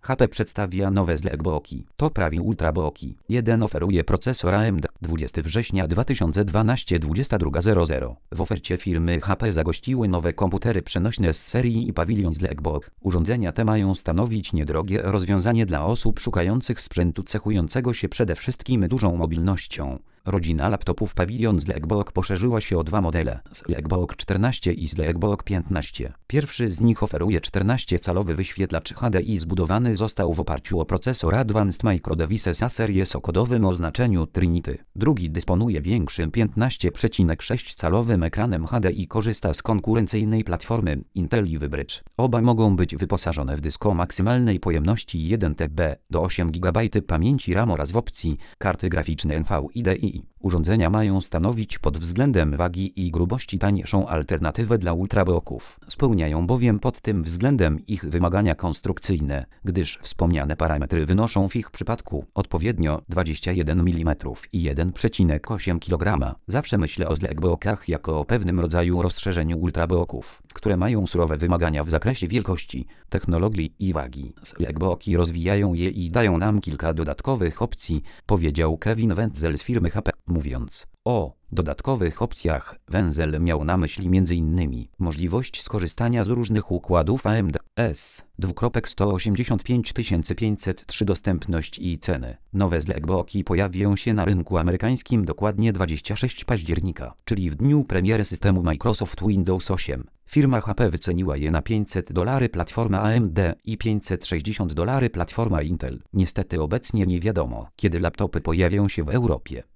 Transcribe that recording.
HP przedstawia nowe Zlegbooki. To prawie ultrabooki. Jeden oferuje procesor AMD 20 września 2012 22:00. W ofercie firmy HP zagościły nowe komputery przenośne z serii i Pavilion Zlegbook. Urządzenia te mają stanowić niedrogie rozwiązanie dla osób szukających sprzętu cechującego się przede wszystkim dużą mobilnością. Rodzina laptopów Pavilion Zlegbook poszerzyła się o dwa modele, Zlegbook 14 i Zlegbook 15. Pierwszy z nich oferuje 14-calowy wyświetlacz HDI zbudowany został w oparciu o procesor Advanced Micro Devices A Series o kodowym oznaczeniu Trinity. Drugi dysponuje większym 15,6-calowym ekranem HDI i korzysta z konkurencyjnej platformy Intel Ivy Bridge. Oba mogą być wyposażone w dysk o maksymalnej pojemności 1 TB do 8 GB pamięci RAM oraz w opcji karty graficznej NVIDIA. Urządzenia mają stanowić pod względem wagi i grubości tańszą alternatywę dla ultrabooków. Spełniają bowiem pod tym względem ich wymagania konstrukcyjne, gdyż wspomniane parametry wynoszą w ich przypadku odpowiednio 21 mm i 1,8 kg. Zawsze myślę o Zlegbookach jako o pewnym rodzaju rozszerzeniu ultrabooków, które mają surowe wymagania w zakresie wielkości, technologii i wagi. Zlegbooki rozwijają je i dają nam kilka dodatkowych opcji, powiedział Kevin Wenzel z firmy HP, mówiąc o dodatkowych opcjach. Wenzel miał na myśli m.in. możliwość skorzystania z różnych układów AMD S2.185 503 dostępność i ceny. Nowe Zlegbooki pojawią się na rynku amerykańskim dokładnie 26 października, czyli w dniu premiery systemu Microsoft Windows 8. Firma HP wyceniła je na $500 platforma AMD i $560 platforma Intel. Niestety obecnie nie wiadomo, kiedy laptopy pojawią się w Europie.